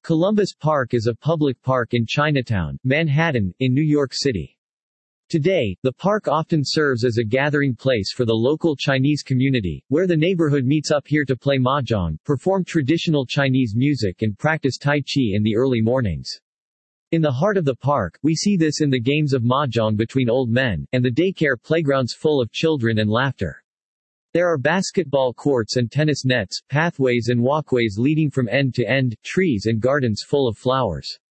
Columbus Park is a public park in Chinatown, Manhattan, in New York City. Today, the park often serves as a gathering place for the local Chinese community, where the neighborhood meets up here to play mahjong, perform traditional Chinese music and practice Tai Chi in the early mornings. In the heart of the park, we see this in the games of mahjong between old men, and the daycare playgrounds full of children and laughter. There are basketball courts and tennis nets, pathways and walkways leading from end to end, trees and gardens full of flowers.